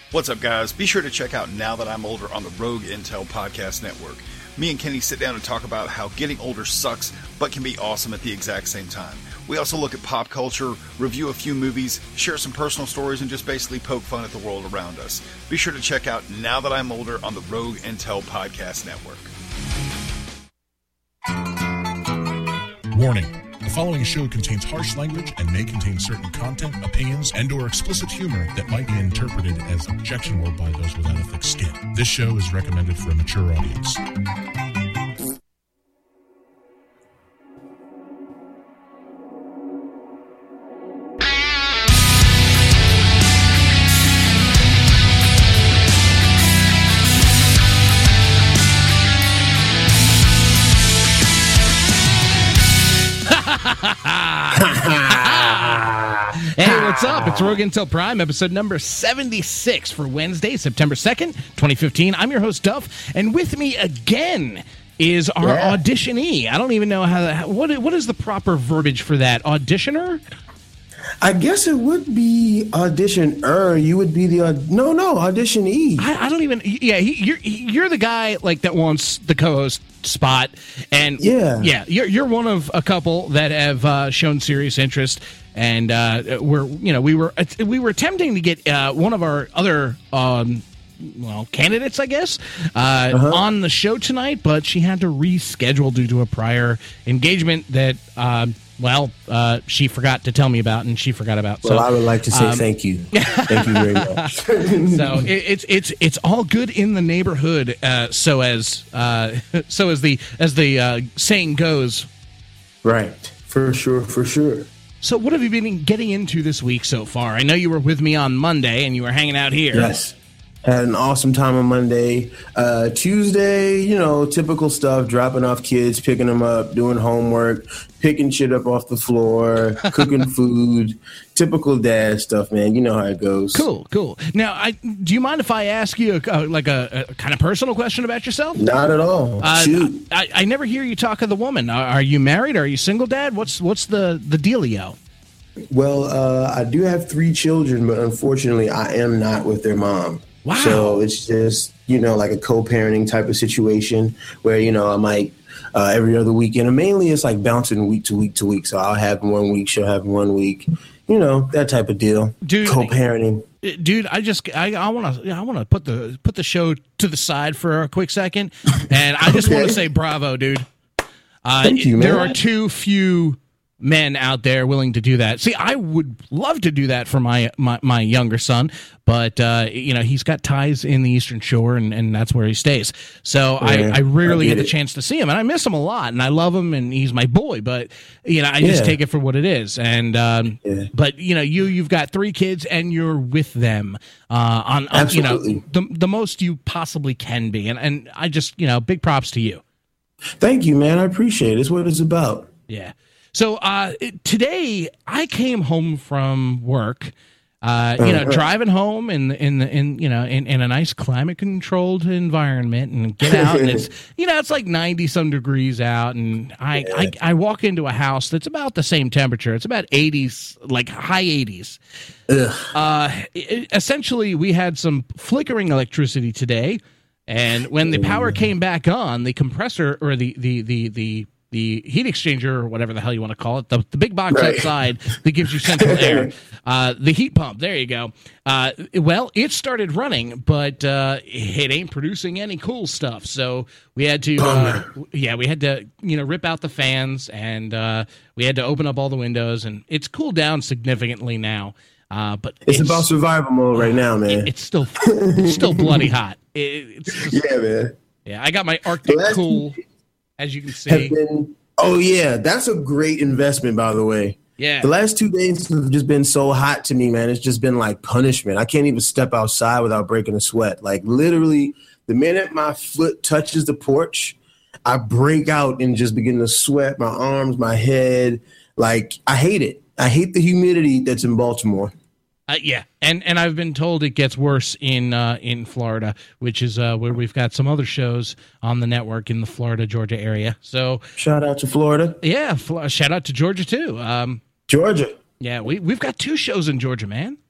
What's up, guys? Be sure to check out Now That I'm Older on the Rogue Intel Podcast Network. Me and Kenny sit down and talk about how getting older sucks, but can be awesome at the exact same time. We also look at pop culture, review a few movies, share some personal stories, and just basically poke fun at the world around us. Be sure to check out Now That I'm Older on the Rogue Intel Podcast Network. Warning. The following show contains harsh language and may contain certain content, opinions, and/or explicit humor that might be interpreted as objectionable by those without a thick skin. This show is recommended for a mature audience. Hey, what's up? It's Rogue Intel Prime, episode number 76 for Wednesday, September 2nd, 2015. I'm your host, Duff, and with me again is our auditionee. I don't even know what is the proper verbiage for that? Auditioner? I guess it would be auditioner. You would be the auditionee. I don't even. Yeah, you're the guy like that wants the co-host spot, and you're one of a couple that have shown serious interest, and we were attempting to get one of our other candidates, I guess, on the show tonight, but she had to reschedule due to a prior engagement that. She forgot to tell me about, and she forgot about. Well, I would like to say thank you. Thank you very much. So it's all good in the neighborhood. So as the saying goes. Right. For sure. So what have you been getting into this week so far? I know you were with me on Monday, and you were hanging out here. Yes. Had an awesome time on Monday. Tuesday, typical stuff, dropping off kids, picking them up, doing homework, picking shit up off the floor, cooking food, typical dad stuff, man. You know how it goes. Cool. Now, do you mind if I ask you a kind of personal question about yourself? Not at all. Shoot. I never hear you talk of the woman. Are you married? Are you single, Dad? What's the dealio? Well, I do have 3 children, but unfortunately, I am not with their mom. Wow. So it's just, like a co-parenting type of situation where, I might every other weekend. And mainly it's like bouncing week to week to week. So I'll have 1 week, she'll have 1 week, that type of deal. Dude, co-parenting. Dude, I want to put the show to the side for a quick second. And I just want to say bravo, dude. Thank you, man. There are too few men out there willing to do that. See, I would love to do that for my younger son, but he's got ties in the Eastern Shore, and that's where he stays. So I rarely get the chance to see him, and I miss him a lot, and I love him, and he's my boy. But I just take it for what it is. And but you've got 3 kids, and you're with them on the most you possibly can be, and I just big props to you. Thank you, man. I appreciate it. It's what it's about. Yeah. So today I came home from work, driving home in a nice climate controlled environment, and get out and it's like 90 some degrees out, and I walk into a house that's about the same temperature. It's about 80s, like high 80s. Essentially, we had some flickering electricity today, and when the power came back on, the compressor or the heat exchanger, or whatever the hell you want to call it, the big box outside that gives you central air, the heat pump, there you go. It started running, but it ain't producing any cool stuff. So we had to, rip out the fans, and we had to open up all the windows, and it's cooled down significantly now. But it's about survival mode right now, man. It's still bloody hot. Man. Yeah, I got my Arctic Cool. As you can see. That's a great investment, by the way. Yeah. The last 2 days have just been so hot to me, man. It's just been like punishment. I can't even step outside without breaking a sweat. Like literally, the minute my foot touches the porch, I break out and just begin to sweat, my arms, my head. Like, I hate it. I hate the humidity that's in Baltimore. And I've been told it gets worse in Florida, which is where we've got some other shows on the network in the Florida, Georgia area. So shout out to Florida. Yeah, shout out to Georgia too. Georgia. Yeah, we've got 2 shows in Georgia, man.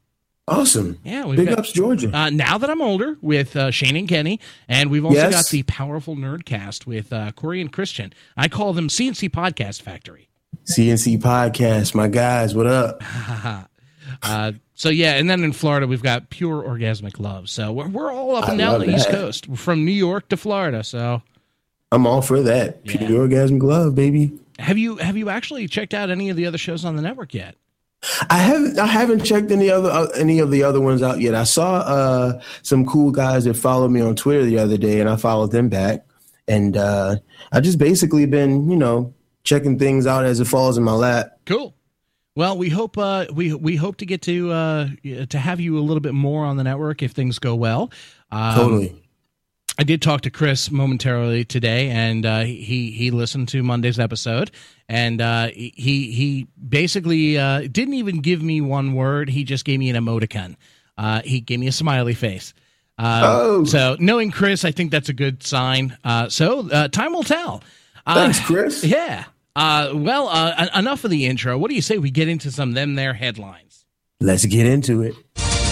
Awesome. Yeah, we've Big got, ups, Georgia. Now That I'm Older with Shane and Kenny, and we've also Yes. got the Powerful Nerdcast with Corey and Christian. I call them CNC Podcast Factory. CNC Podcast, my guys, what up? So yeah, and then in Florida we've got Pure Orgasmic Love. So we're all up and down love the East that. Coast, from New York to Florida. So I'm all for that. Yeah. Pure Orgasmic Love, baby. have you actually checked out any of the other shows on the network yet? I haven't checked any of the other ones out yet. I saw some cool guys that followed me on Twitter the other day, and I followed them back. And I just basically been, checking things out as it falls in my lap. Cool. Well, we hope we hope to get to have you a little bit more on the network if things go well. Totally. I did talk to Chris momentarily today, and he listened to Monday's episode, and he basically didn't even give me one word. He just gave me an emoticon. He gave me a smiley face. So knowing Chris, I think that's a good sign. So time will tell. Thanks, Chris. Yeah. Enough of the intro. What do you say we get into some them there headlines? Let's get into it.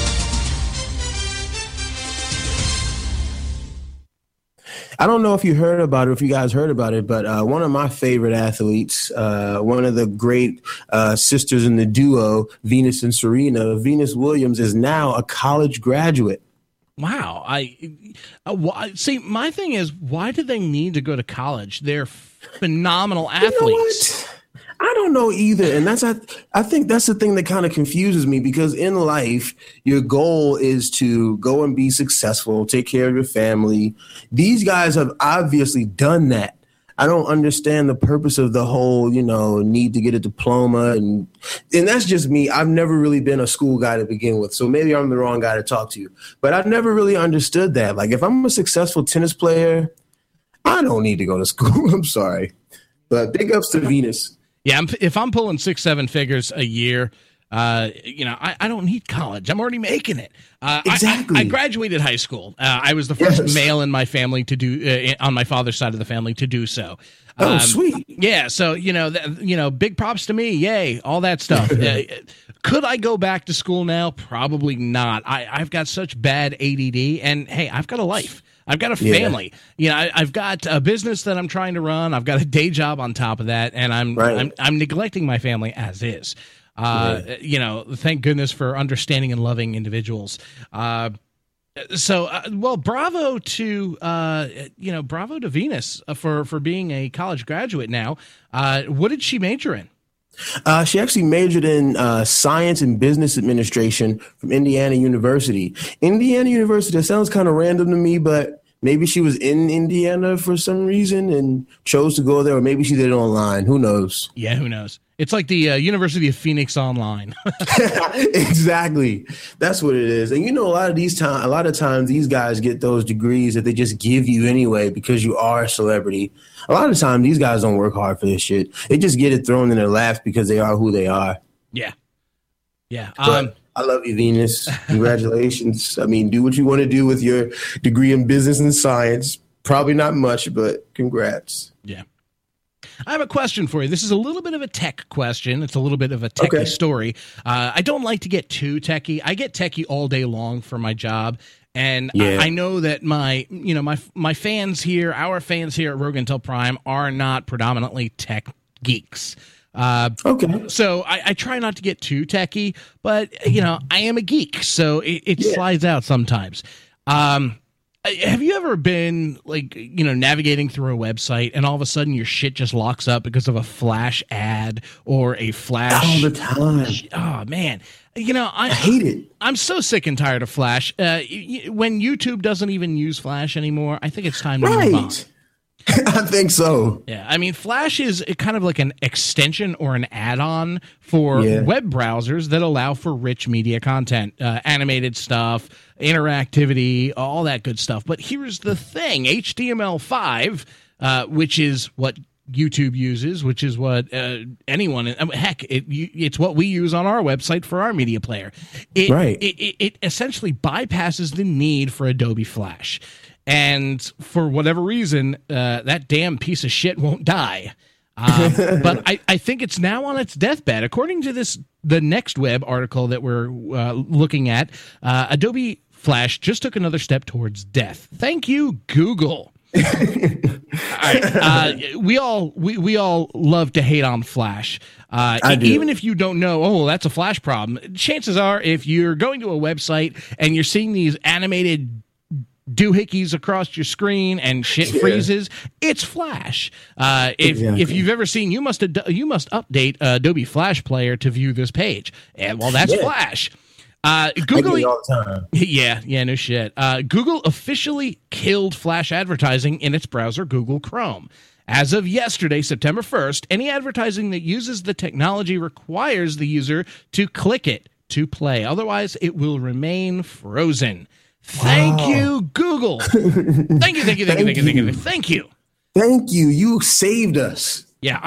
I don't know if you heard about it, if you guys heard about it, but one of my favorite athletes, one of the great sisters in the duo, Venus and Serena, Venus Williams, is now a college graduate. Wow. See, my thing is, why do they need to go to college? They're phenomenal athletes. You know what? I don't know either. And I think that's the thing that kind of confuses me, because in life, your goal is to go and be successful, take care of your family. These guys have obviously done that. I don't understand the purpose of the whole, need to get a diploma. And that's just me. I've never really been a school guy to begin with. So maybe I'm the wrong guy to talk to. But I've never really understood that. Like, if I'm a successful tennis player, I don't need to go to school. I'm sorry. But big ups to Venus. Yeah, if I'm pulling 6-7 figures a year, I don't need college. I'm already making it. Exactly. I graduated high school. I was the first male in my family to do, on my father's side of the family, to do so. Sweet. Yeah, so big props to me. Yay, all that stuff. Could I go back to school now? Probably not. I've got such bad ADD, and hey, I've got a life. I've got a family. I've got a business that I'm trying to run. I've got a day job on top of that, and I'm neglecting my family as is. Thank goodness for understanding and loving individuals. Bravo to Venus for being a college graduate now. What did she major in? She actually majored in science and business administration from Indiana University. Indiana University, that sounds kind of random to me, but maybe she was in Indiana for some reason and chose to go there, or maybe she did it online. Who knows? Yeah, who knows? It's like the University of Phoenix online. Exactly. That's what it is. And a lot of times these guys get those degrees that they just give you anyway because you are a celebrity. A lot of times these guys don't work hard for this shit. They just get it thrown in their laps because they are who they are. Yeah. Yeah. But I love you, Venus. Congratulations. I mean, do what you want to do with your degree in business and science. Probably not much, but congrats. Yeah. I have a question for you. This is a little bit of a tech question. It's a little bit of a techie story. I don't like to get too techie. I get techie all day long for my job. And I know that my fans here, our fans here at Rogue Intel Prime, are not predominantly tech geeks. So I try not to get too techie, but I am a geek, so it slides out sometimes. Have you ever been navigating through a website and all of a sudden your shit just locks up because of a flash ad or a flash? All the time. Oh man, I hate it. I'm so sick and tired of Flash. When YouTube doesn't even use Flash anymore, I think it's time to move on. I think so. Yeah, I mean, Flash is kind of like an extension or an add-on for web browsers that allow for rich media content, animated stuff, interactivity, all that good stuff. But here's the thing, HTML5, which is what YouTube uses, which is what it's what we use on our website for our media player. It essentially bypasses the need for Adobe Flash. And for whatever reason, that damn piece of shit won't die. But I think it's now on its deathbed. According to the Next Web article that we're looking at, Adobe Flash just took another step towards death. Thank you, Google. All right, we all love to hate on Flash. Even if you don't know, oh, that's a Flash problem. Chances are, if you're going to a website and you're seeing these animated doohickeys across your screen and shit freezes, it's Flash. If you've ever seen, you must update Adobe Flash Player to view this page, and well, that's Flash. Google, I do it all the time. Yeah, no shit. Google officially killed Flash advertising in its browser, Google Chrome. As of yesterday, September 1st, any advertising that uses the technology requires the user to click it to play. Otherwise, it will remain frozen. Thank you, Google. Thank you. Thank you. You saved us. Yeah,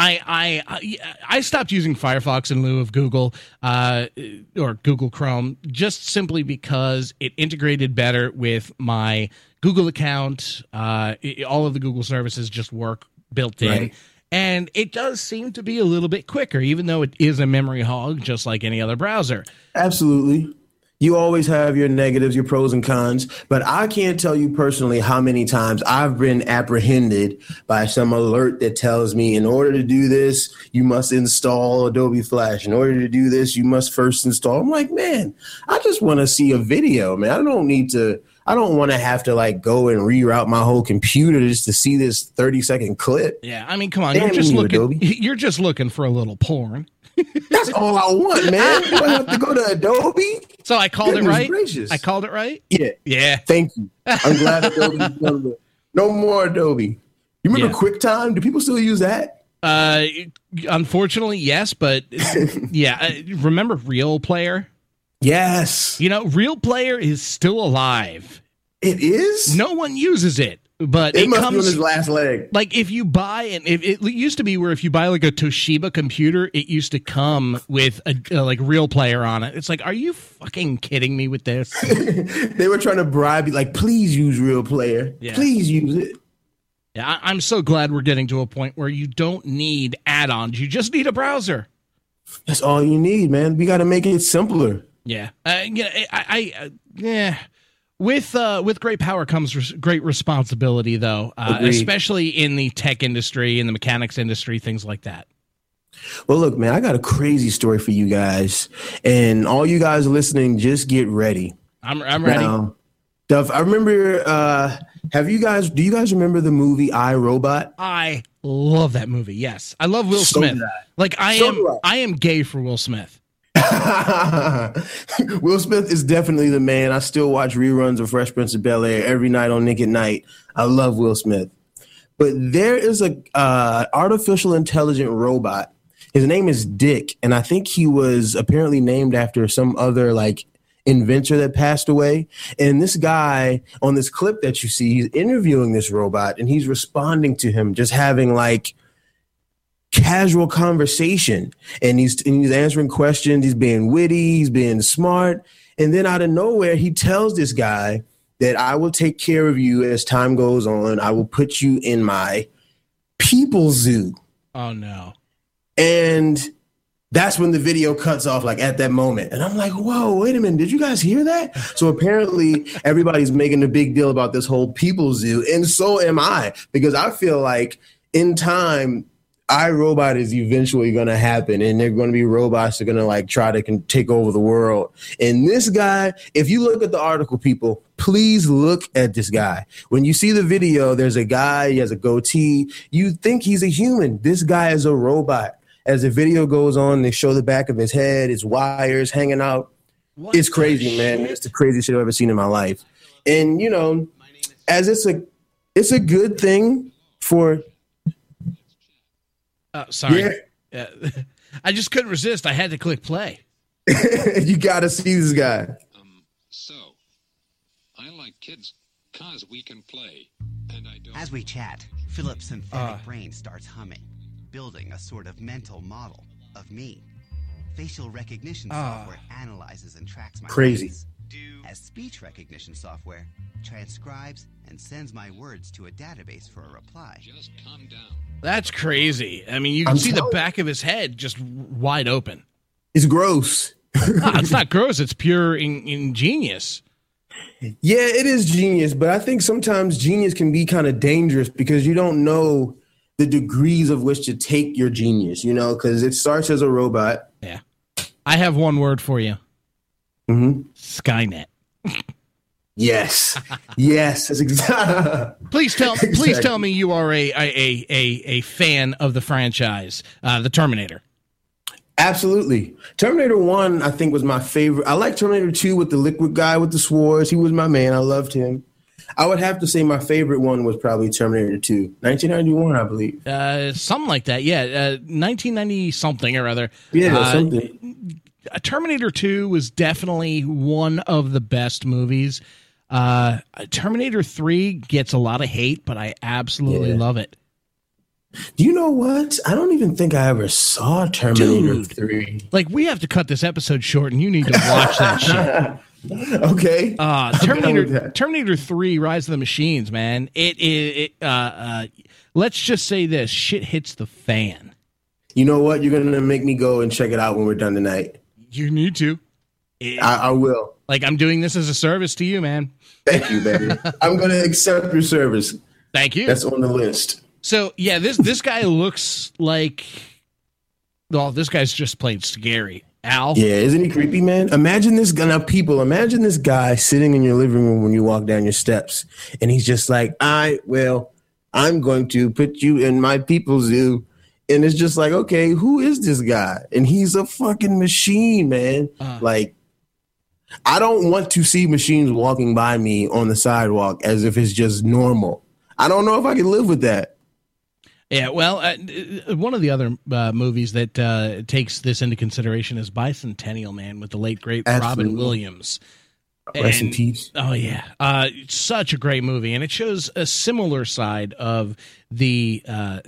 I stopped using Firefox in lieu of Google or Google Chrome just simply because it integrated better with my Google account. All of the Google services just work built in. Right. And it does seem to be a little bit quicker, even though it is a memory hog, just like any other browser. Absolutely. You always have your negatives, your pros and cons, but I can't tell you personally how many times I've been apprehended by some alert that tells me in order to do this, you must install Adobe Flash. In order to do this, you must first install. I'm like, man, I just want to see a video, man. I don't want to have to like go and reroute my whole computer just to see this 30-second clip. Yeah, I mean, come on, you're just looking for a little porn. That's all I want, man. Do I have to go to Adobe? So I called it right? Gracious. I called it right? Yeah. Thank you. I'm glad Adobe. No more Adobe. You remember QuickTime? Do people still use that? Unfortunately, yes, but remember Real Player? Yes. You know, Real Player is still alive. It is? No one uses it. But it must be on his last leg. Like if you buy it used to be where if you buy like a Toshiba computer, it used to come with a like Real Player on it. It's like, are you fucking kidding me with this? They were trying to bribe you, like, please use Real Player. Yeah. Please use it. Yeah, I'm so glad we're getting to a point where you don't need add-ons. You just need a browser. That's all you need, man. We got to make it simpler. Yeah. With great power comes great responsibility, though, especially in the tech industry, in the mechanics industry, things like that. Well, look, man, I got a crazy story for you guys, and all you guys listening, just get ready. I'm ready. Now, Duff, I remember. Do you guys remember the movie I, Robot? I love that movie. Yes, I love Will Smith. Like I am gay for Will Smith. Will Smith is definitely the man. I still watch reruns of Fresh Prince of Bel-Air every night on Nick at Night. I love Will Smith. But there is a artificial intelligent robot. His name is Dick, and I think he was apparently named after some other like inventor that passed away. And this guy on this clip that you see, he's interviewing this robot, and he's responding to him, just having like casual conversation, and he's answering questions. He's being witty, he's being smart, and then out of nowhere he tells this guy that I will take care of you as time goes on. I will put you in my people zoo. Oh no. And that's when the video cuts off, like at that moment. And I'm like, whoa, wait a minute, did you guys hear that? So apparently everybody's making a big deal about this whole people zoo, and so am I, because I feel like in time iRobot is eventually going to happen, and they're going to be robots that are going to like try to take over the world. And this guy, if you look at the article, people, please look at this guy. When you see the video, there's a guy, he has a goatee. You think he's a human. This guy is a robot. As the video goes on, they show the back of his head, his wires hanging out. It's crazy, man. It's the craziest shit I've ever seen in my life. And, you know, as it's a good thing for... Sorry. Yeah. I just couldn't resist. I had to click play. You got to see this guy. So, I like kids because we can play. And I don't. As we chat, Philip's synthetic brain starts humming, building a sort of mental model of me. Facial recognition software analyzes and tracks my crazy face, as speech recognition software transcribes and sends my words to a database for a reply. Just calm down. That's crazy. I mean, you can see the back of his head just wide open. It's gross. It's not gross. It's pure ingenious. Yeah, it is genius, but I think sometimes genius can be kind of dangerous because you don't know the degrees of which to take your genius, because it starts as a robot. Yeah. I have one word for you. Mm-hmm. Skynet. Yes. Yes. That's exactly. Please tell me you are a fan of the franchise, the Terminator. Absolutely. Terminator 1, I think, was my favorite. I like Terminator 2 with the liquid guy with the swords. He was my man. I loved him. I would have to say my favorite one was probably Terminator 2, 1991, I believe. Something like that. Yeah, 1990 something or other. Yeah, something. Terminator 2 was definitely one of the best movies. Terminator 3 gets a lot of hate, but I absolutely love it. Do you know what? I don't even think I ever saw Terminator 3. Like, we have to cut this episode short, and you need to watch that shit. Okay. Terminator 3: Rise of the Machines, man. Let's just say this: shit hits the fan. You know what? You're gonna make me go and check it out when we're done tonight. You need to. I will. Like, I'm doing this as a service to you, man. Thank you, baby. I'm gonna accept your service. Thank you. That's on the list. So yeah, this guy looks like. Well, this guy's just plain scary. Al. Yeah, isn't he creepy, man? Imagine this guy sitting in your living room when you walk down your steps, and he's just like, I'm going to put you in my people's zoo. And it's just like, okay, who is this guy? And he's a fucking machine, man. Like, I don't want to see machines walking by me on the sidewalk as if it's just normal. I don't know if I can live with that. Yeah, well, one of the other movies that takes this into consideration is Bicentennial Man with the late, great Robin Williams. Rest in peace. Oh, yeah. Such a great movie. And it shows a similar side of the AI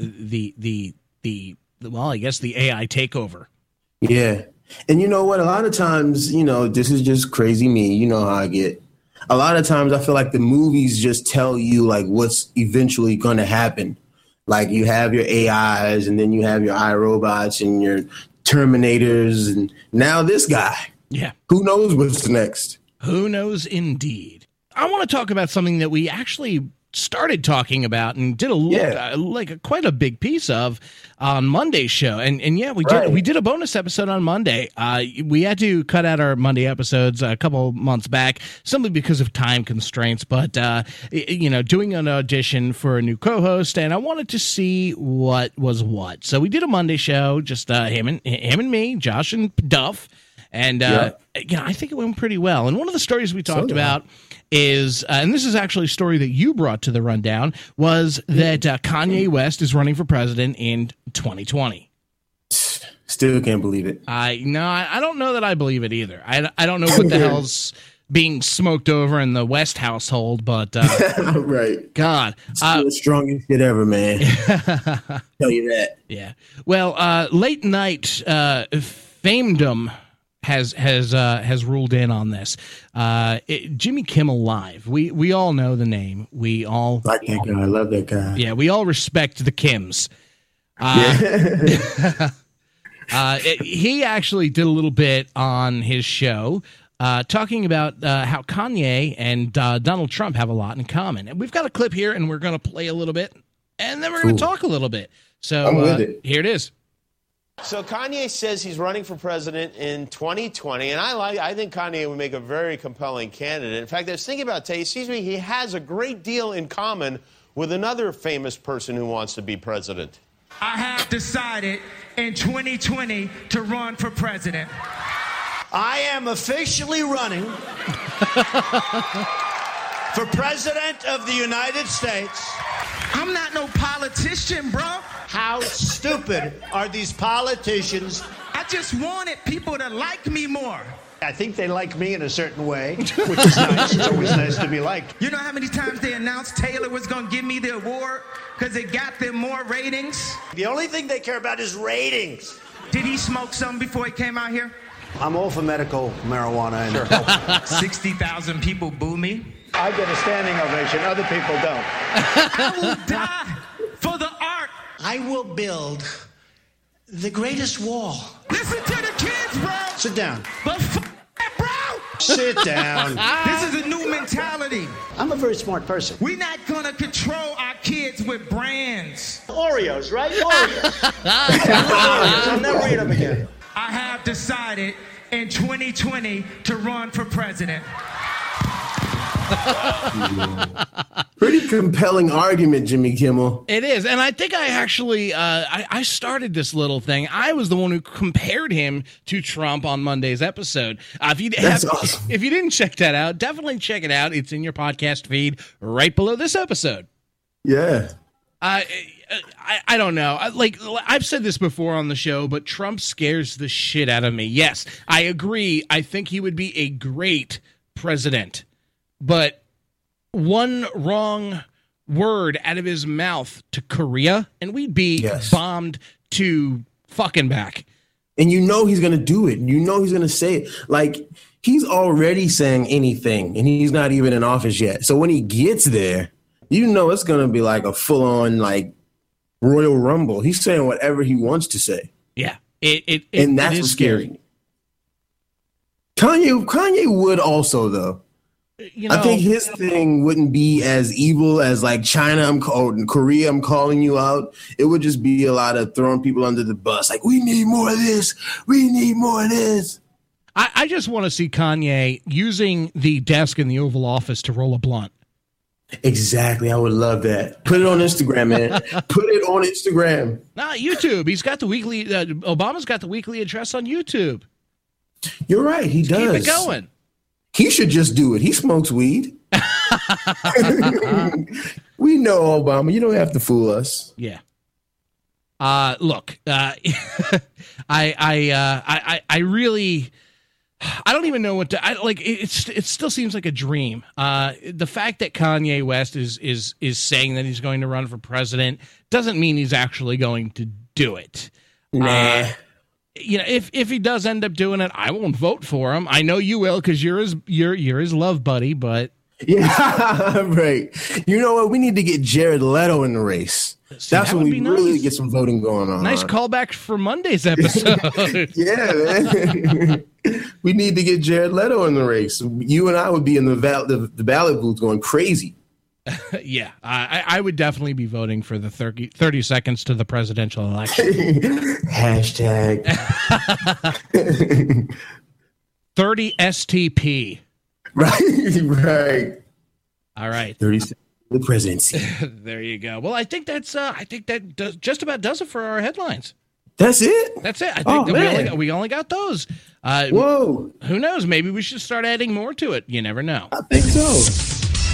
takeover. Yeah. And you know what? A lot of times, this is just crazy me. You know how I get. A lot of times I feel like the movies just tell you like what's eventually going to happen. Like you have your AIs and then you have your iRobots and your Terminators and now this guy. Yeah. Who knows what's next? Who knows indeed. I want to talk about something that we actually started talking about and did quite a big piece of on Monday's show. And we did a bonus episode on Monday. We had to cut out our Monday episodes a couple months back simply because of time constraints, but doing an audition for a new co-host, and I wanted to see what was what. So we did a Monday show, just him and me, Josh and Duff. And I think it went pretty well. And one of the stories we talked about is, and this is actually a story that you brought to the rundown, was that Kanye West is running for president in 2020. Still can't believe it. I don't know that I believe it either. I don't know what the hell's being smoked over in the West household, but right. God, still the strongest shit ever, man. Tell you that. Yeah. Well, late night famedom has ruled in on this. Jimmy Kimmel Live. We all know the name. We all like that guy. I love that guy. Yeah, we all respect the Kims. He actually did a little bit on his show talking about how Kanye and Donald Trump have a lot in common. And we've got a clip here, and we're going to play a little bit, and then we're going to talk a little bit. So I'm with it. Here it is. So Kanye says he's running for president in 2020, and I think Kanye would make a very compelling candidate. In fact, I was thinking about today, he has a great deal in common with another famous person who wants to be president. I have decided in 2020 to run for president. I am officially running for president of the United States. I'm not no politician, bro. How stupid are these politicians? I just wanted people to like me more. I think they like me in a certain way, which is nice. It's always nice to be liked. You know how many times they announced Taylor was going to give me the award because it got them more ratings? The only thing they care about is ratings. Did he smoke some before he came out here? I'm all for medical marijuana. And 60,000 people boo me. I get a standing ovation. Other people don't. I will die for the art. I will build the greatest wall. Listen to the kids, bro. Sit down. But that, bro. Sit down. This is a new mentality. I'm a very smart person. We're not going to control our kids with brands. Oreos, right? Oreos. I'll never eat them again. I have decided in 2020 to run for president. Pretty compelling argument, Jimmy Kimmel. It is, and I think I actually I started this little thing. I was the one who compared him to Trump on Monday's episode. That's awesome. If you didn't check that out, definitely check it out. It's in your podcast feed right below this episode. Yeah. I don't know. I've said this before on the show, but Trump scares the shit out of me. Yes, I agree. I think he would be a great president. But one wrong word out of his mouth to Korea, and we'd be bombed to fucking back. And you know he's going to do it. You know he's going to say it. Like, he's already saying anything, and he's not even in office yet. So when he gets there, you know it's going to be like a full-on, like, Royal Rumble. He's saying whatever he wants to say. Yeah. And that's what's scary. Kanye would also, though. You know, I think his thing wouldn't be as evil as like China or Korea, I'm calling you out. It would just be a lot of throwing people under the bus. Like, we need more of this. We need more of this. I just want to see Kanye using the desk in the Oval Office to roll a blunt. Exactly. I would love that. Put it on Instagram, man. Put it on Instagram. Nah, YouTube. He's got the weekly, Obama's got the weekly address on YouTube. You're right. He does. Keep it going. He should just do it. He smokes weed. We know Obama. You don't have to fool us. Yeah. Look, I really, I don't even know what to. It still seems like a dream. The fact that Kanye West is saying that he's going to run for president doesn't mean he's actually going to do it. Nah. You know, if he does end up doing it, I won't vote for him. I know you will because you're his love buddy. But yeah, right. You know what? We need to get Jared Leto in the race. See, that's when we really get some voting going on. Nice callback for Monday's episode. Yeah, man. We need to get Jared Leto in the race. You and I would be in the ballot booth going crazy. Yeah, I would definitely be voting for the 30 seconds to the presidential election. Hashtag 30 STP. Right. All right. 30 seconds to the presidency. There you go. Well, I think that just about does it for our headlines. That's it? That's it. I think we only got those. Whoa. Who knows? Maybe we should start adding more to it. You never know. I think so.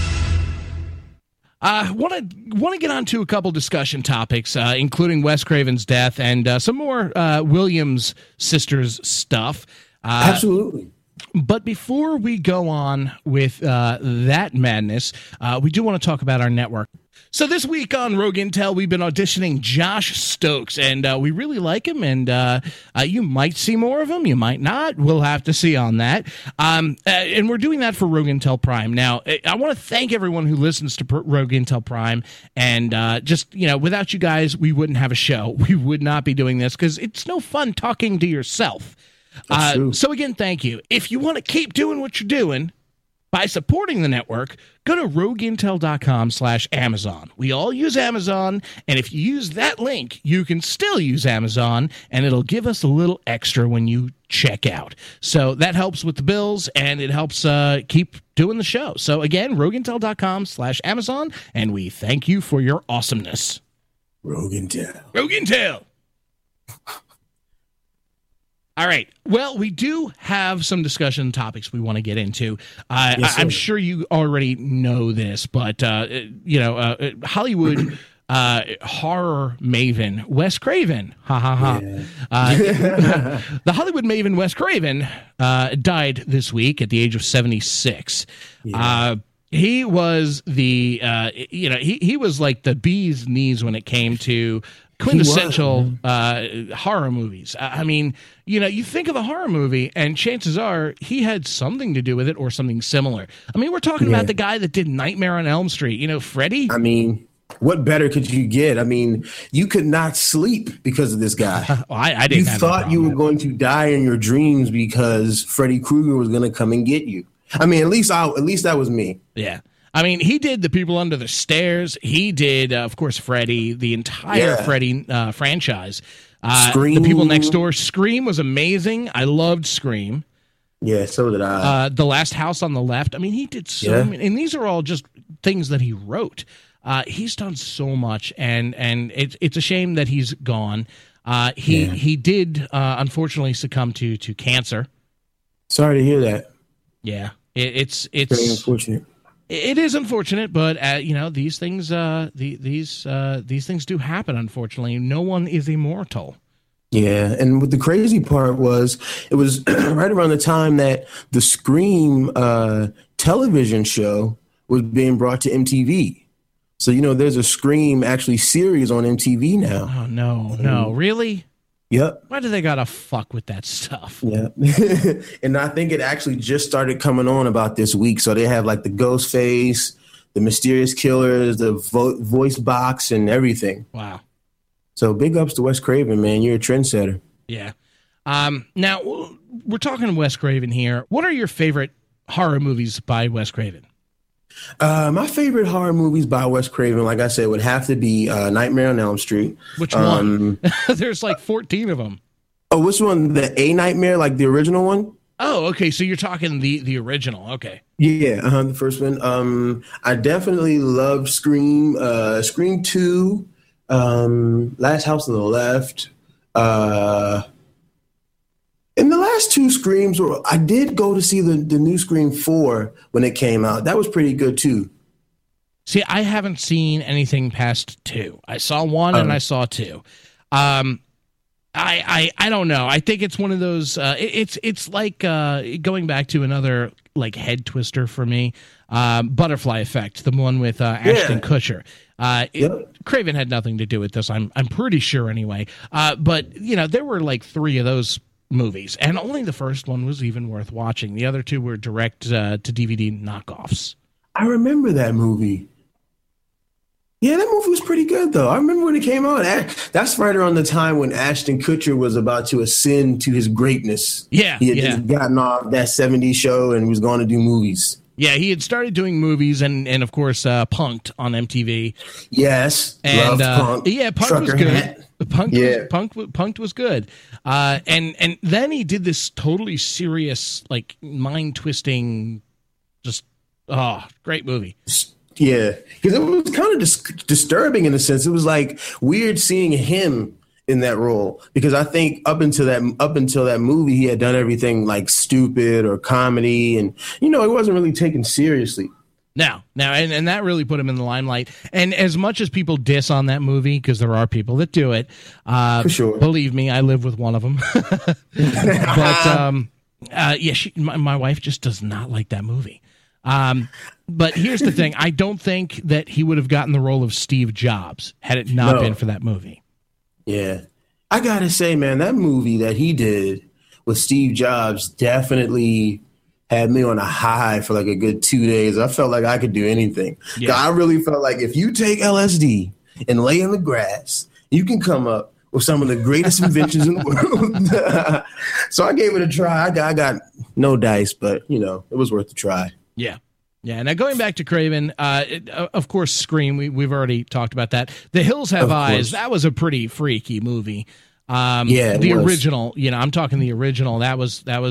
Want to get on to a couple discussion topics, including Wes Craven's death and some more Williams sisters stuff. Absolutely. But before we go on with that madness, we do want to talk about our network. So this week on Rogue Intel, we've been auditioning Josh Stokes, and we really like him, and you might see more of him, you might not. We'll have to see on that. And we're doing that for Rogue Intel Prime. Now, I want to thank everyone who listens to Rogue Intel Prime, and without you guys, we wouldn't have a show. We would not be doing this, because it's no fun talking to yourself. So again, thank you. If you want to keep doing what you're doing by supporting the network, go to rogueintel.com/Amazon. We all use Amazon, and if you use that link, you can still use Amazon, and it'll give us a little extra when you check out. So that helps with the bills, and it helps keep doing the show. So again, rogueintel.com/Amazon, and we thank you for your awesomeness. Rogue Intel. Rogue Intel. All right. Well, we do have some discussion topics we want to get into. I'm sure you already know this, but Hollywood horror maven Wes Craven, the Hollywood maven Wes Craven died this week at the age of 76. Yeah. He was he was like the bee's knees when it came to quintessential horror movies. I mean, you know, you think of a horror movie, and chances are he had something to do with it or something similar. I mean, we're talking about the guy that did Nightmare on Elm Street. You know, Freddy. I mean, what better could you get? I mean, you could not sleep because of this guy. Well, I didn't. You thought you were going to die in your dreams because Freddy Krueger was going to come and get you. I mean, at least that was me. Yeah. I mean, he did The People Under the Stairs. He did, of course, Freddy, the entire Freddy franchise. Scream. The People Next Door. Scream was amazing. I loved Scream. Yeah, so did I. The Last House on the Left. I mean, he did so many. And these are all just things that he wrote. He's done so much, and it's a shame that he's gone. He did, unfortunately, succumb to cancer. Sorry to hear that. Yeah, it's very unfortunate. It is unfortunate, but you know, these things these things do happen. Unfortunately, no one is immortal. Yeah, and what the crazy part was, it was right around the time that the Scream television show was being brought to MTV. So, you know, there's a Scream actually series on MTV now. Oh no, really? Yep. Why do they gotta fuck with that stuff? Yeah. And I think it actually just started coming on about this week. So they have like the Ghostface, the Mysterious Killers, the voice box, and everything. Wow. So big ups to Wes Craven, man. You're a trendsetter. Yeah. Now, we're talking Wes Craven here. What are your favorite horror movies by Wes Craven? My favorite horror movies by Wes Craven, like I said, would have to be Nightmare on Elm Street. Which one? There's like 14 of them. Oh, which one? The A Nightmare, like the original one? Oh, okay. So you're talking the original. Okay. Yeah, the first one. I definitely loved Scream. Scream 2, Last House on the Left. And the last two Screams, I did go to see the new Scream 4 when it came out. That was pretty good, too. See, I haven't seen anything past 2. I saw 1 and I saw 2. I don't know. I think it's one of those. It's like going back to another like head twister for me. Butterfly Effect, the one with Ashton Kutcher. Craven had nothing to do with this. I'm pretty sure anyway. But you know, there were like 3 of those movies, and only the first one was even worth watching. The other 2 were direct to DVD knockoffs. I remember that movie. Yeah, that movie was pretty good, though. I remember when it came out. That's right around the time when Ashton Kutcher was about to ascend to his greatness. Yeah, he had just gotten off that 70s show and was going to do movies. Yeah, he had started doing movies and of course, Punk'd on MTV. Yes, and Punk. Yeah, Punk'd was good. Punk'd was good. And then he did this totally serious, like mind twisting, just great movie. Yeah, because it was kind of disturbing in a sense. It was like weird seeing him in that role, because I think up until that movie, he had done everything like stupid or comedy, and you know, he wasn't really taken seriously. Now, and that really put him in the limelight. And as much as people diss on that movie, because there are people that do it, for sure. Believe me, I live with one of them. But my wife just does not like that movie. But here's the thing: I don't think that he would have gotten the role of Steve Jobs had it not been for that movie. Yeah, I gotta say, man, that movie that he did with Steve Jobs definitely had me on a high for like a good 2 days. I felt like I could do anything. Yeah. I really felt like if you take LSD and lay in the grass, you can come up with some of the greatest inventions in the world. So I gave it a try. I got no dice, but you know, it was worth a try. Yeah. Yeah. Now going back to Craven, of course, Scream. We've already talked about that. The Hills Have Eyes. That was a pretty freaky movie. The original. You know, I'm talking the original. That was back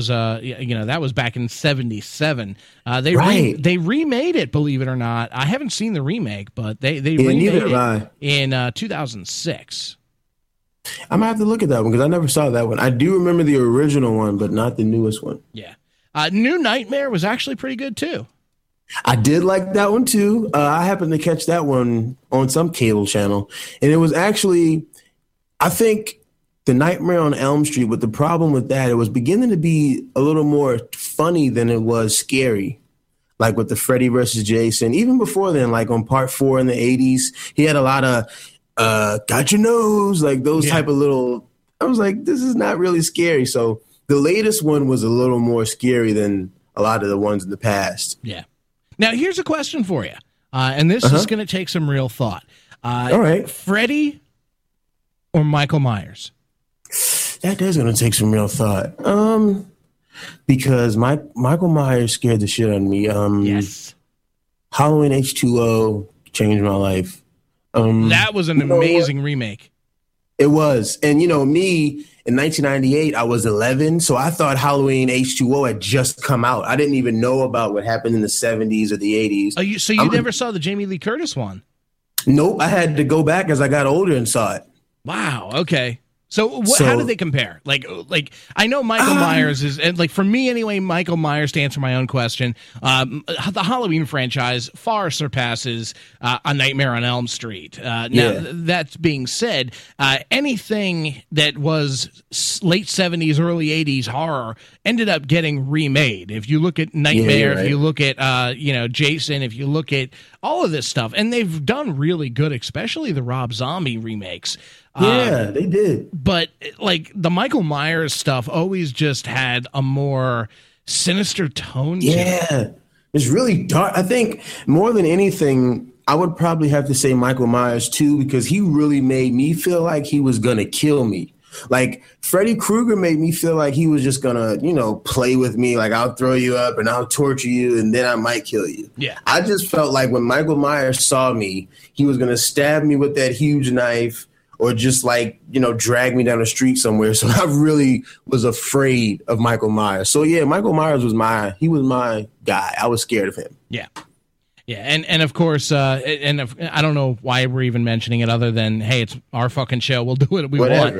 in '77. They remade it. Believe it or not, I haven't seen the remake, but they remade it in 2006. I'm gonna have to look at that one because I never saw that one. I do remember the original one, but not the newest one. Yeah. New Nightmare was actually pretty good too. I did like that one too. I happened to catch that one on some cable channel, and it was actually, I think, the Nightmare on Elm Street. With the problem with that, it was beginning to be a little more funny than it was scary. Like with the Freddy versus Jason, even before then, like on part 4 in the 80s, he had a lot of got your nose, like those type of little. I was like, this is not really scary. So the latest one was a little more scary than a lot of the ones in the past. Yeah. Now here's a question for you, and this is going to take some real thought. All right, Freddy or Michael Myers? That is going to take some real thought. Because Michael Myers scared the shit out of me. Yes. Halloween H2O changed my life. That was an amazing remake. It was. And, me, in 1998, I was 11, so I thought Halloween H2O had just come out. I didn't even know about what happened in the 70s or the 80s. Oh, so you never saw the Jamie Lee Curtis one? Nope. I had to go back as I got older and saw it. Wow. Okay. So how did they compare? Like I know Michael Myers is, and like for me anyway, Michael Myers, to answer my own question, the Halloween franchise far surpasses A Nightmare on Elm Street. Now, that being said, anything that was late 70s, early 80s horror ended up getting remade. If you look at Nightmare, if you look at Jason, if you look at all of this stuff, and they've done really good, especially the Rob Zombie remakes. Yeah, they did. But like the Michael Myers stuff always just had a more sinister tone to it. Yeah, it's really dark. I think more than anything, I would probably have to say Michael Myers too, because he really made me feel like he was going to kill me. Like Freddy Krueger made me feel like he was just going to, play with me. Like I'll throw you up and I'll torture you and then I might kill you. Yeah. I just felt like when Michael Myers saw me, he was going to stab me with that huge knife or just drag me down the street somewhere. So I really was afraid of Michael Myers. So yeah, Michael Myers was my guy. I was scared of him. Yeah. Yeah, and of course, I don't know why we're even mentioning it other than, hey, it's our fucking show. We'll do what we want.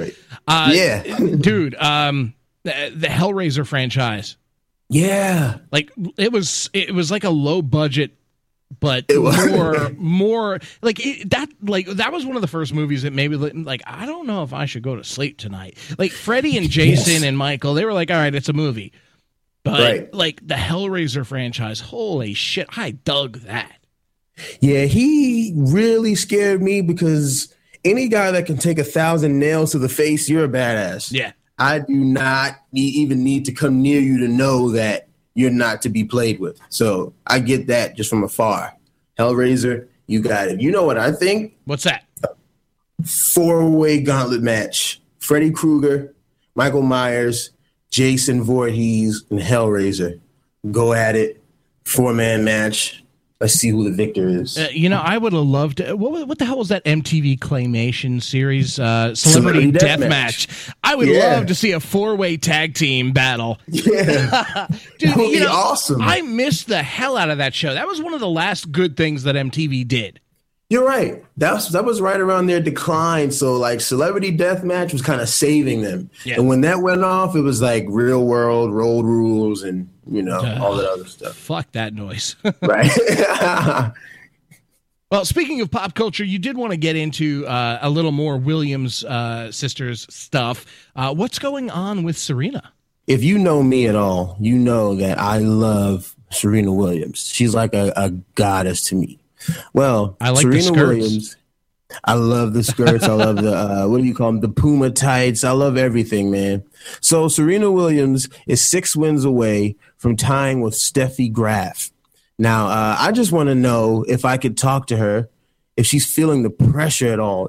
Dude, the Hellraiser franchise. Yeah, like it was like a low budget, but more like that was one of the first movies that maybe like I don't know if I should go to sleep tonight. Like Freddy and Jason and Michael, they were like, all right, it's a movie. But like the Hellraiser franchise, holy shit, I dug that. Yeah, he really scared me because any guy that can take 1,000 nails to the face, you're a badass. Yeah. I do not even need to come near you to know that you're not to be played with. So I get that just from afar. Hellraiser, you got it. You know what I think? What's that? 4-way gauntlet match. Freddy Krueger, Michael Myers, Jason Voorhees, and Hellraiser. Go at it. 4-man match. Let's see who the victor is. I would have loved to. What the hell was that MTV Claymation series? Celebrity Deathmatch. I would love to see a 4-way tag team battle. Yeah. Dude, that would be awesome. I missed the hell out of that show. That was one of the last good things that MTV did. You're right. That was right around their decline. So like Celebrity Deathmatch was kind of saving them. Yeah. And when that went off, it was like Real World, Road Rules, and all that other stuff. Fuck that noise. Right. Well, speaking of pop culture, you did want to get into a little more Williams sisters stuff. What's going on with Serena? If you know me at all, you know that I love Serena Williams. She's like a goddess to me. Well, I like Serena the skirts. Williams. I love the skirts. I love the what do you call them? The Puma tights. I love everything, man. So Serena Williams is 6 wins away from tying with Steffi Graf. Now, I just want to know if I could talk to her, if she's feeling the pressure at all.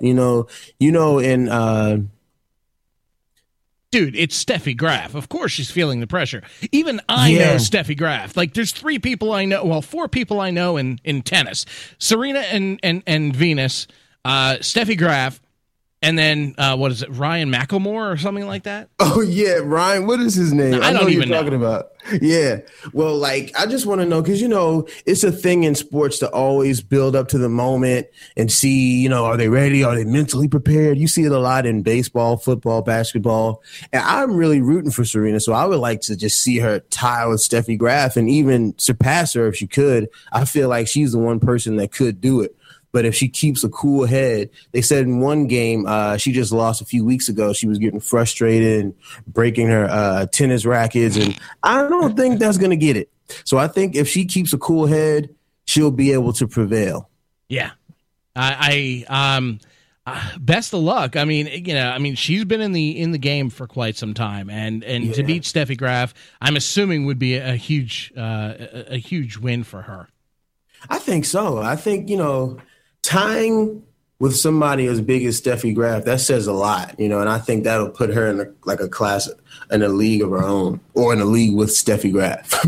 Dude, it's Steffi Graf. Of course she's feeling the pressure. Even I know Steffi Graf. Like, there's 4 people I know in tennis. Serena and Venus, Steffi Graf, and then, what is it, Ryan McElmore or something like that? Oh, yeah, Ryan. What is his name? No, I don't know even you're talking about. Yeah. Well, like, I just want to know, because, it's a thing in sports to always build up to the moment and see, are they ready? Are they mentally prepared? You see it a lot in baseball, football, basketball. And I'm really rooting for Serena. So I would like to just see her tie with Steffi Graf and even surpass her if she could. I feel like she's the one person that could do it. But if she keeps a cool head, they said in one game she just lost a few weeks ago, she was getting frustrated and breaking her tennis rackets. And I don't think that's going to get it. So I think if she keeps a cool head, she'll be able to prevail. Yeah. I Best of luck. I mean, she's been in the game for quite some time, and to beat Steffi Graf, I'm assuming would be a huge win for her. I think so. I think, tying with somebody as big as Steffi Graf, that says a lot, and I think that'll put her in a class, in a league of her own, or in a league with Steffi Graf.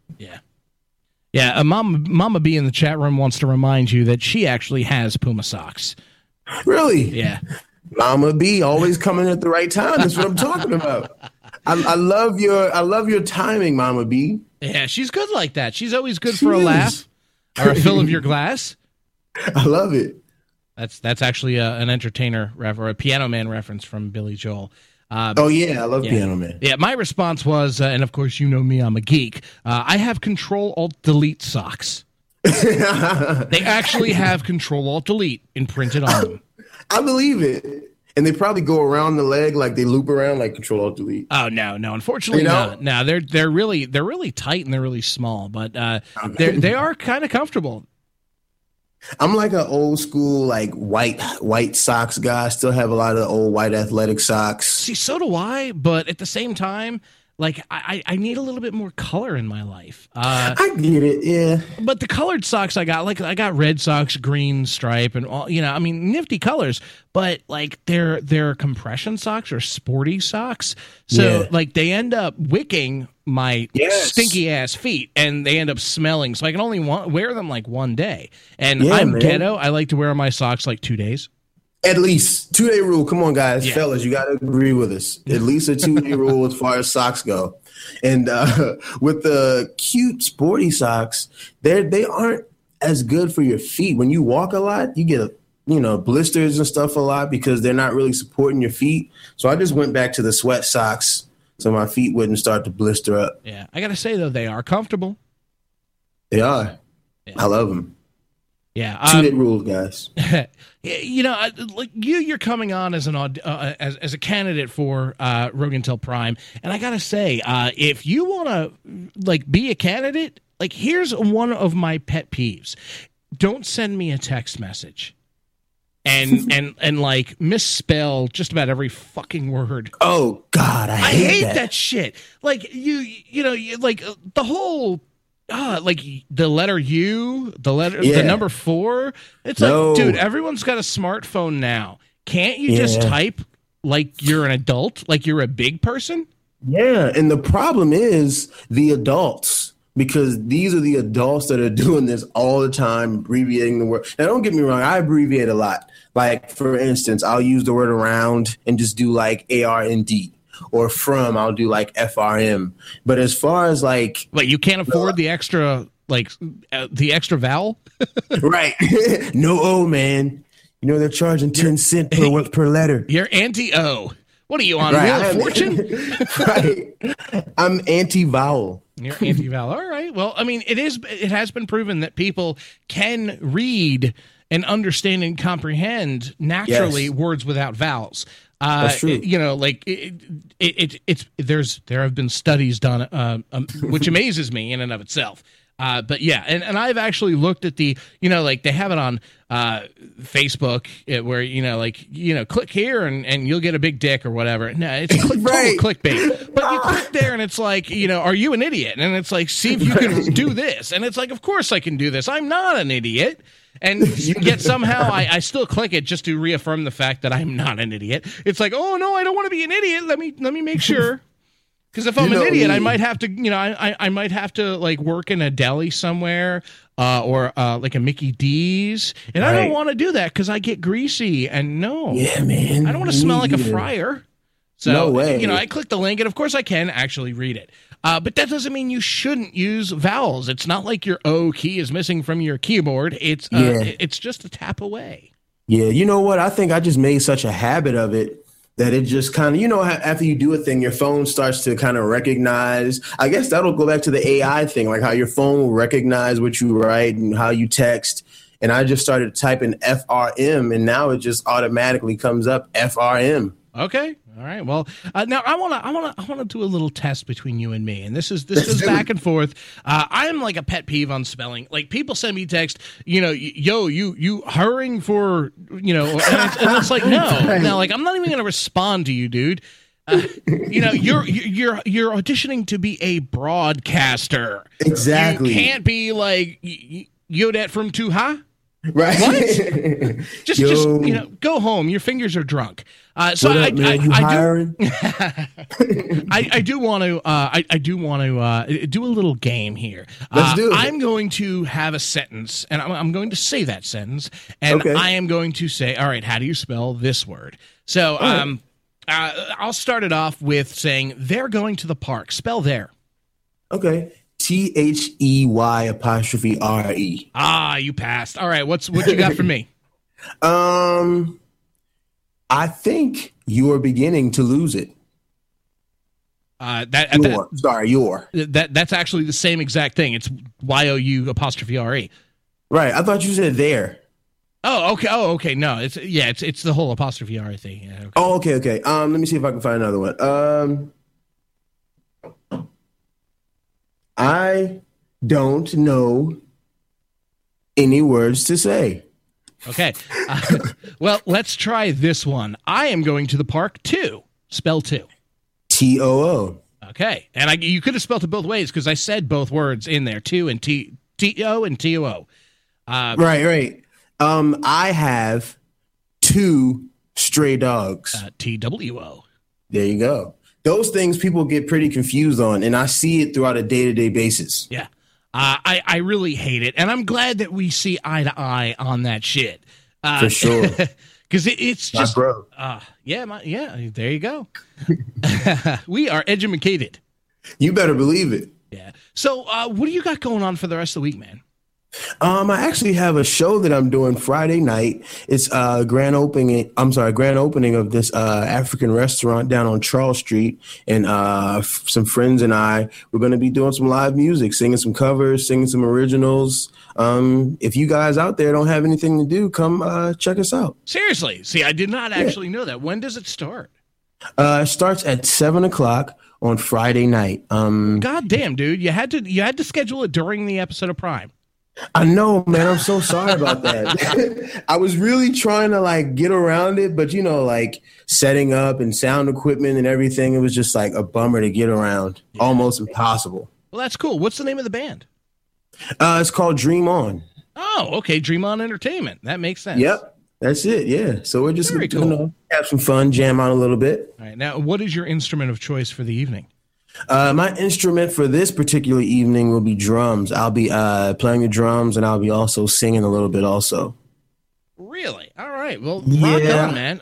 Yeah. Mama B in the chat room wants to remind you that she actually has Puma socks. Really? Yeah. Mama B always coming at the right time. That's what I'm talking about. I love your timing, Mama B. Yeah, she's good like that. She's always good for a laugh or a fill of your glass. I love it. That's actually an entertainer or a Piano Man reference from Billy Joel. I love Piano Man. Yeah, my response was, and of course you know me, I'm a geek. I have Control-Alt-Delete socks. They actually have Control-Alt-Delete imprinted on them. I believe it. And they probably go around the leg, like they loop around, like Control-Alt-Delete. Oh no, unfortunately not. No, they're really tight and they're really small, but they are kind of comfortable. I'm like an old school, like white socks guy. I still have a lot of the old white athletic socks. See, so do I, but at the same time, like I need a little bit more color in my life. I get it, yeah. But the colored socks I got red socks, green stripe, and all. Nifty colors. But like they're compression socks or sporty socks, so like they end up wicking my stinky ass feet, and they end up smelling. So I can only wear them like one day. And I'm ghetto. I like to wear my socks like 2 days. At least 2-day rule. Come on, guys, fellas, you got to agree with us. At least a 2-day rule as far as socks go. And with the cute sporty socks, they aren't as good for your feet. When you walk a lot, you get blisters and stuff a lot because they're not really supporting your feet. So I just went back to the sweat socks so my feet wouldn't start to blister up. Yeah, I got to say though, they are comfortable. They are. Yeah. I love them. Yeah, 2-day rules, guys. You're coming on as as a candidate for Rogan Tell Prime, and I gotta say, if you want to be a candidate, here's one of my pet peeves: don't send me a text message and misspell just about every fucking word. Oh God, I hate that shit. The whole. The letter U, the number 4. It's like, dude, everyone's got a smartphone now. Can't you just type like you're an adult, like you're a big person? Yeah, and the problem is the adults, because these are the adults that are doing this all the time, abbreviating the word. Now, don't get me wrong, I abbreviate a lot. Like, for instance, I'll use the word around and just do like ARND. Or from, I'll do like FRM. But as far as you can't afford the extra the extra vowel, right? No O, man. They're charging 10 cents per letter. You're anti-O. What are you on, Wheel of Fortune? Right. I'm anti-vowel. You're anti-vowel. All right. Well, I mean, it has been proven that people can read and understand and comprehend naturally words without vowels. That's true. There have been studies done, which amazes me in and of itself. But yeah, and I've actually looked at they have it on Facebook where click here and you'll get a big dick or whatever. No, it's total clickbait. But you click there and it's like, are you an idiot? And it's like, see if you can do this. And it's like, of course I can do this. I'm not an idiot. And yet somehow I still click it just to reaffirm the fact that I'm not an idiot. It's like, oh no, I don't want to be an idiot. Let me make sure. Because if I'm an idiot, I might have to, I might have to work in a deli somewhere or like a Mickey D's, and I don't want to do that because I get greasy and yeah, man, I don't want to smell like a fryer. So no way. I click the link, and of course I can actually read it. But that doesn't mean you shouldn't use vowels. It's not like your O key is missing from your keyboard. It's just a tap away. Yeah, you know what? I think I just made such a habit of it that it just kind of, after you do a thing, your phone starts to kind of recognize. I guess that'll go back to the AI thing, like how your phone will recognize what you write and how you text. And I just started typing FRM, and now it just automatically comes up FRM. Okay. All right. Well, now I want to do a little test between you and me, and this goes back and forth. I'm like a pet peeve on spelling. Like people send me text, you hurrying for, and it's like no, like I'm not even gonna respond to you, dude. You're auditioning to be a broadcaster. Exactly. You can't be like Yodette from Too High. Right. What? just go home. Your fingers are drunk. So I do want to do a little game here. Let's do it. I'm going to have a sentence, and I'm going to say that sentence, and I am going to say, all right, how do you spell this word? So I'll start it off with saying they're going to the park. Spell there. Okay. THEY''RE. Ah, you passed. All right, what you got for me? I think you are beginning to lose it. That's actually the same exact thing. It's YOU''RE. Right. I thought you said there. Oh, okay. Oh, okay. No, it's the whole apostrophe R thing. Yeah, okay. Oh, okay. Let me see if I can find another one. I don't know any words to say. Okay. Well, let's try this one. I am going to the park too. Spell two. TOO. Okay. And you could have spelled it both ways because I said both words in there, too, and TO and TOO. Right. I have 2 stray dogs. TWO. There you go. Those things people get pretty confused on, and I see it throughout a day-to-day basis. Yeah. I really hate it, and I'm glad that we see eye to eye on that shit. For sure. Because it's just... bro. There you go. We are educated. You better believe it. Yeah. So what do you got going on for the rest of the week, man? I actually have a show that I'm doing Friday night. It's grand opening of this African restaurant down on Charles Street, and some friends and we're going to be doing some live music, singing some covers, singing some originals. If you guys out there don't have anything to do, come check us out. Seriously? See, I did not actually know that. When does it start? It starts at 7:00 on Friday night. God damn, dude! You had to schedule it during the episode of Prime. I know, man. I'm so sorry about that. I was really trying to get around it, but setting up and sound equipment and everything, it was just like a bummer to get around. Yeah. Almost impossible. Well, that's cool. What's the name of the band? It's called Dream On. Oh, okay. Dream On Entertainment. That makes sense. Yep. That's it. Yeah. So we're just going to have some fun, jam out a little bit. All right. Now, what is your instrument of choice for the evening? My instrument for this particular evening will be drums. I'll be playing the drums, and I'll be also singing a little bit also. Really? All right. Well, rock on, man.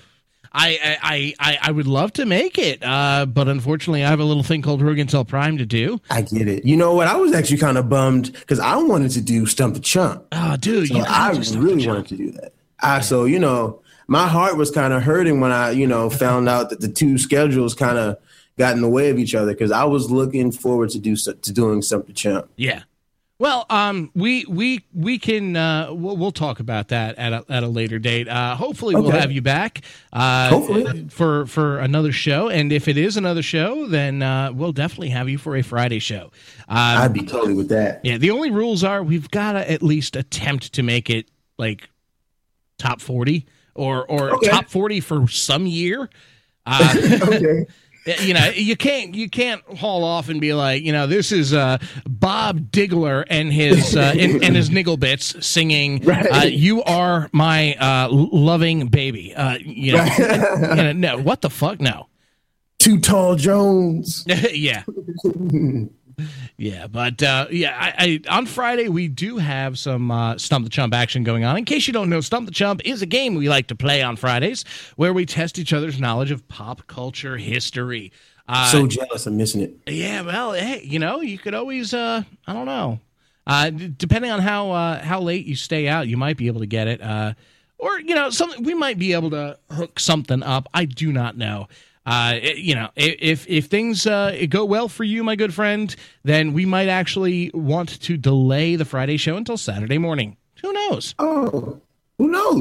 I would love to make it, but unfortunately, I have a little thing called Rogue Intel Prime to do. I get it. You know what? I was actually kind of bummed because I wanted to do Stump the Chump. Oh, dude. So I really wanted to do that. So, my heart was kind of hurting when I, found out that the two schedules kind of got in the way of each other because I was looking forward to doing Stump the Chump. Yeah. Well, we can we'll talk about that at a later date. Hopefully, we'll have you back. Hopefully for another show, and if it is another show, then we'll definitely have you for a Friday show. I'd be totally with that. Yeah. The only rules are we've got to at least attempt to make it top 40 or top 40 for some year. Okay. You can't haul off and be like, this is Bob Diggler and his and his Niggle Bits singing "You Are My Loving Baby." No, what the fuck? No. Too Tall Jones. Yeah. Yeah, but I on Friday we do have some Stump the Chump action going on. In case you don't know, Stump the Chump is a game we like to play on Fridays where we test each other's knowledge of pop culture history. So jealous, I'm missing it. Yeah, well, hey, you could always I don't know. Depending on how late you stay out, you might be able to get it. Or we might be able to hook something up. I do not know. If things go well for you, my good friend, then we might actually want to delay the Friday show until Saturday morning. Who knows? Oh, who knows?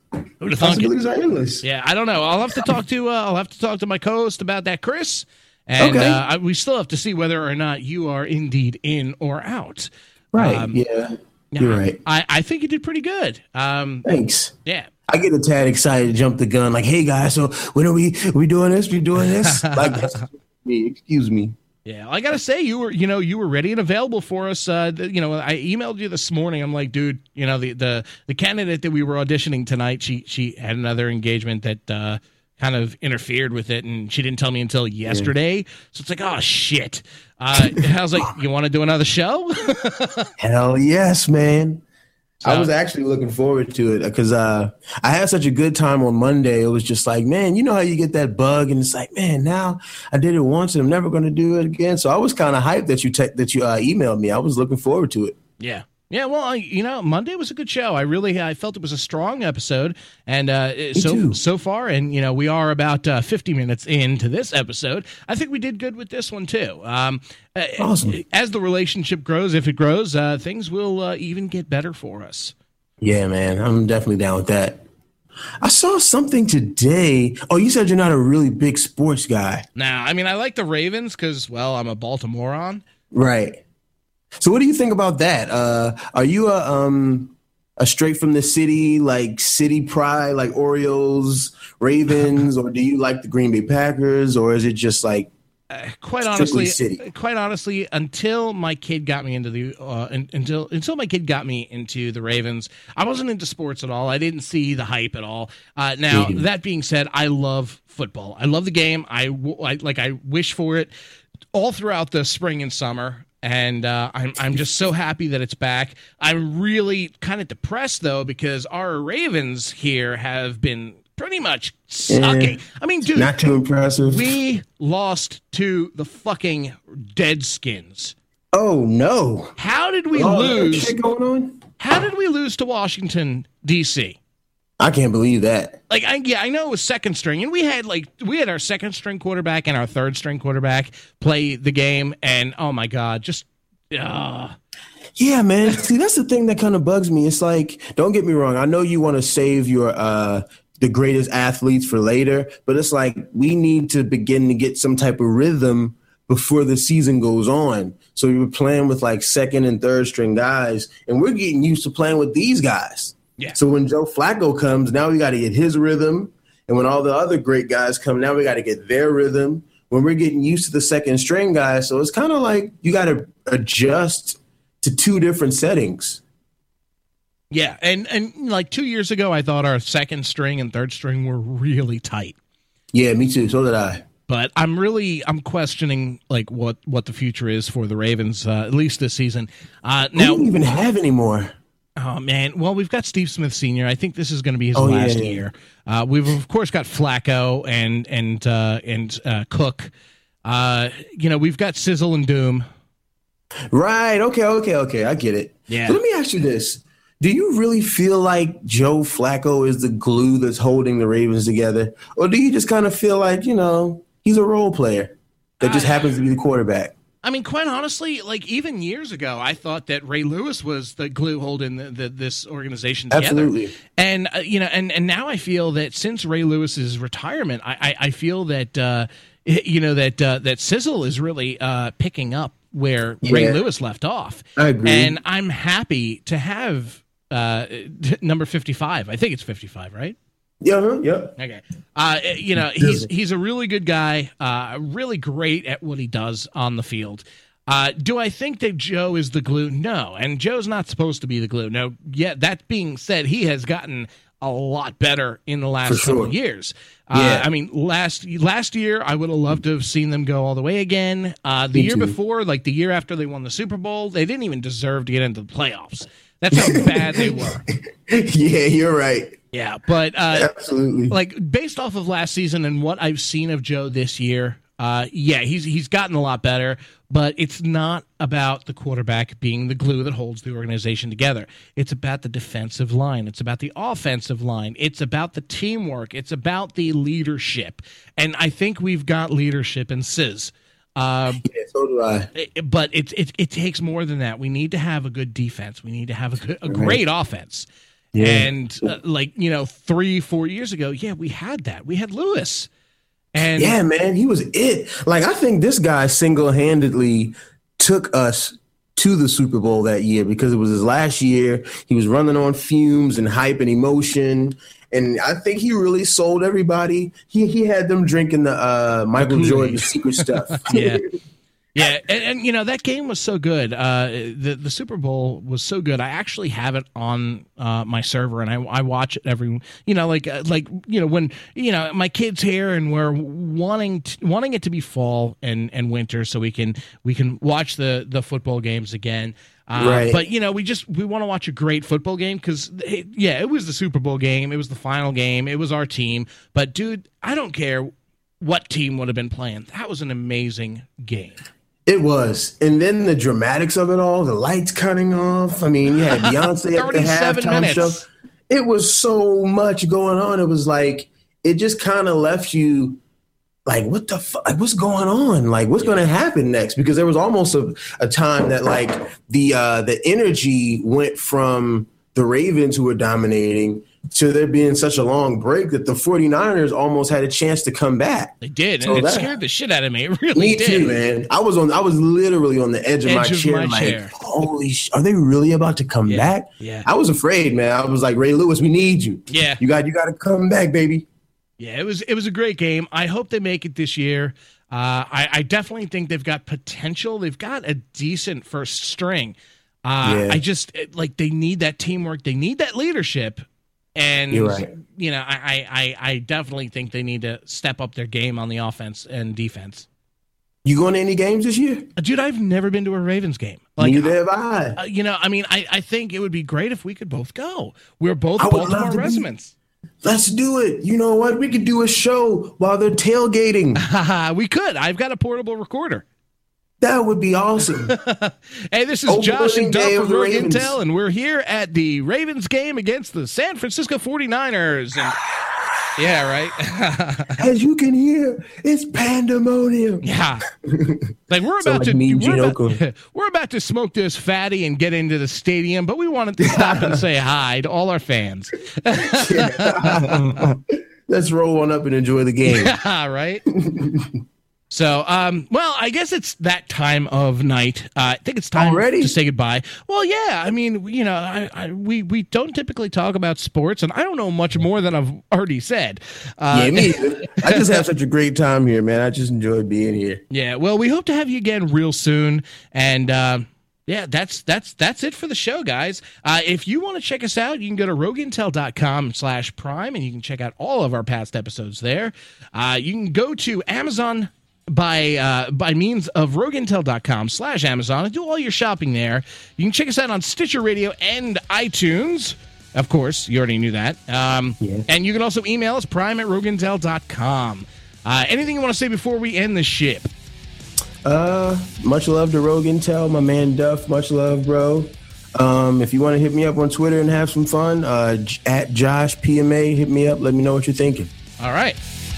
Who'd have thunk it? Possibilities are endless. Yeah, I don't know. I'll have to talk to my co-host about that, Chris. And we still have to see whether or not you are indeed in or out. Right. Yeah. You're right. I think you did pretty good. Thanks. Yeah. I get a tad excited to jump the gun, like, "Hey guys, so when are we doing this? We doing this?" Like, that's me. Excuse me. Yeah, I gotta say you were ready and available for us. I emailed you this morning. I'm like, dude, the candidate that we were auditioning tonight, she had another engagement that kind of interfered with it, and she didn't tell me until yesterday. So it's like, oh shit. I was like, you want to do another show? Hell yes, man. I was actually looking forward to it because I had such a good time on Monday. It was just like, man, you know how you get that bug, and it's like, man, now I did it once and I'm never going to do it again. So I was kind of hyped that you emailed me. I was looking forward to it. Yeah. Yeah, well, Monday was a good show. I felt it was a strong episode, and so far, and we are about 50 minutes into this episode. I think we did good with this one too. Awesome. As the relationship grows, if it grows, things will even get better for us. Yeah, man, I'm definitely down with that. I saw something today. Oh, you said you're not a really big sports guy. Nah, I mean, I like the Ravens because, well, I'm a Baltimorean. Right. So what do you think about that? Are you a straight from the city, like city pride, like Orioles, Ravens, or do you like the Green Bay Packers, or is it just like quite honestly, until my kid got me into the until my kid got me into the Ravens, I wasn't into sports at all. I didn't see the hype at all. Now that being said, I love football. I love the game. I wish for it all throughout the spring and summer. And I'm just so happy that it's back. I'm really kind of depressed, though, because our Ravens here have been pretty much sucking. I mean, dude, not too impressive. We lost to the fucking Deadskins. Oh, no. How did we lose? Shit going on? How did we lose to Washington, D.C.? I can't believe that. Like, I know it was second string, and we had our second string quarterback and our third string quarterback play the game, and oh my god, just yeah, man. See, that's the thing that kind of bugs me. It's like, don't get me wrong, I know you want to save your the greatest athletes for later, but it's like we need to begin to get some type of rhythm before the season goes on. So we were playing with like second and third string guys, and we're getting used to playing with these guys. Yeah. So when Joe Flacco comes, now we got to get his rhythm. And when all the other great guys come, now we got to get their rhythm. When we're getting used to the second string guys. So it's kind of like you got to adjust to two different settings. Yeah. And like 2 years ago, I thought our second string and third string were really tight. Yeah, me too. So did I. But I'm questioning like what the future is for the Ravens, at least this season. Now, we don't even have any more. Oh, man. Well, we've got Steve Smith Sr. I think this is going to be his last year. We've, of course, got Flacco and Cook. We've got Sizzle and Doom. Right. Okay. I get it. Yeah. So let me ask you this. Do you really feel like Joe Flacco is the glue that's holding the Ravens together? Or do you just kind of feel like, he's a role player that just happens to be the quarterback? I mean, quite honestly, like even years ago, I thought that Ray Lewis was the glue holding this organization together. Absolutely. And and now I feel that since Ray Lewis's retirement, I feel that that Sizzle is really picking up where Ray Lewis left off. I agree. And I'm happy to have number 55. I think it's 55, right? Yeah. Okay. He's a really good guy, really great at what he does on the field. Do I think that Joe is the glue? No. And Joe's not supposed to be the glue. No. Yeah. That being said, he has gotten a lot better in the last couple of years. I mean, last year, I would have loved to have seen them go all the way again. The year before, like the year after they won the Super Bowl, they didn't even deserve to get into the playoffs. That's how bad they were. Yeah, you're right. Yeah, but absolutely, like based off of last season and what I've seen of Joe this year, he's gotten a lot better. But it's not about the quarterback being the glue that holds the organization together. It's about the defensive line. It's about the offensive line. It's about the teamwork. It's about the leadership. And I think we've got leadership in Sizz. So do I. But it takes more than that. We need to have a good defense. We need to have a great offense. Yeah. And 3-4 years ago, we had that. We had Lewis. And yeah, man, he was it. Like, I think this guy single-handedly took us to the Super Bowl that year because it was his last year. He was running on fumes and hype and emotion. And I think he really sold everybody. He had them drinking the Michael Jordan secret stuff. Yeah. Yeah, and that game was so good. The Super Bowl was so good. I actually have it on my server, and I watch it every. When my kids here, and we're wanting it to be fall and winter, so we can watch the football games again. Right. But we want to watch a great football game because it was the Super Bowl game, it was the final game, it was our team. But dude, I don't care what team would have been playing. That was an amazing game. It was. And then the dramatics of it all, the lights cutting off. I mean, you had Beyonce at the halftime show. It was so much going on. It was like, it just kind of left you like, what the fuck? Like, what's going on? Like, what's going to happen next? Because there was almost a time that like the energy went from the Ravens, who were dominating, to there being such a long break that the 49ers almost had a chance to come back. They did, and it scared the shit out of me. It really did. Me too, man. I was literally on the edge of my chair. Holy are they really about to come back? Yeah. I was afraid, man. I was like, Ray Lewis, we need you. Yeah. You got to come back, baby. Yeah, it was a great game. I hope they make it this year. I definitely think they've got potential. They've got a decent first string. I just they need that teamwork. They need that leadership. And you're right. I definitely think they need to step up their game on the offense and defense. You going to any games this year? Dude, I've never been to a Ravens game. Neither have I. I think it would be great if we could both go. We're both Baltimore residents. Let's do it. You know what? We could do a show while they're tailgating. We could. I've got a portable recorder. That would be awesome. Hey, this is Josh and Duff from Rogue Intel, and we're here at the Ravens game against the San Francisco 49ers. And, yeah, right? As you can hear, it's pandemonium. Yeah. Like we're about to smoke this fatty and get into the stadium, but we wanted to stop and say hi to all our fans. Let's roll on up and enjoy the game. Yeah, right? So, I guess it's that time of night. I think it's time to say goodbye. Well, yeah, I mean, we don't typically talk about sports, and I don't know much more than I've already said. Me either. I just have such a great time here, man. I just enjoy being here. Yeah, well, we hope to have you again real soon, and that's it for the show, guys. If you want to check us out, you can go to rogueintel.com/prime, and you can check out all of our past episodes there. You can go to Amazon by means of rogueintel.com/Amazon and do all your shopping there. You can check us out on Stitcher Radio and iTunes. Of course, you already knew that. And you can also email us, prime@rogueintel.com. Anything you want to say before we end the ship? Much love to Rogue Intel, my man Duff. Much love, bro. If you want to hit me up on Twitter and have some fun, at Josh PMA, hit me up. Let me know what you're thinking. All right.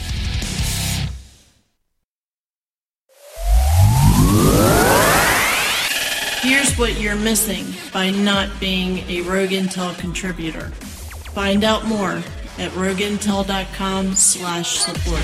Here's what you're missing by not being a Rogue Intel contributor. Find out more at rogueintel.com/support.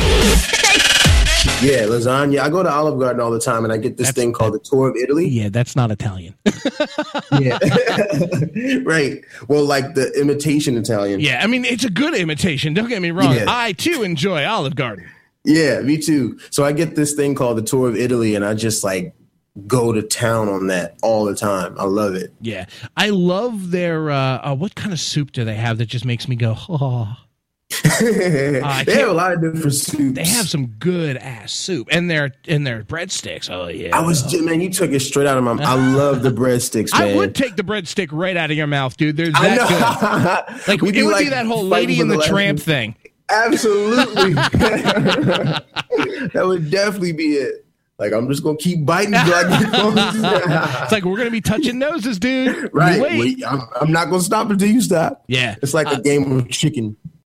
Yeah, lasagna. I go to Olive Garden all the time, and I get this thing called the Tour of Italy. Yeah, that's not Italian. Yeah. Right. Well, like the imitation Italian. Yeah, I mean, it's a good imitation. Don't get me wrong. Yeah. I, too, enjoy Olive Garden. Yeah, me too. So I get this thing called the Tour of Italy, and I just go to town on that all the time. I love it. Yeah. I love their, what kind of soup do they have that just makes me go, oh. They have a lot of different soups. They have some good ass soup, and their breadsticks. Oh yeah, man, you took it straight out of my mouth. I love the breadsticks, man. I would take the breadstick right out of your mouth, dude. They're that good. Like it would be that whole Lady and the Tramp thing. Absolutely, that would definitely be it. Like, I'm just going to keep biting. It's like, we're going to be touching noses, dude. Right. I'm not going to stop until you stop. Yeah. It's like a game of chicken.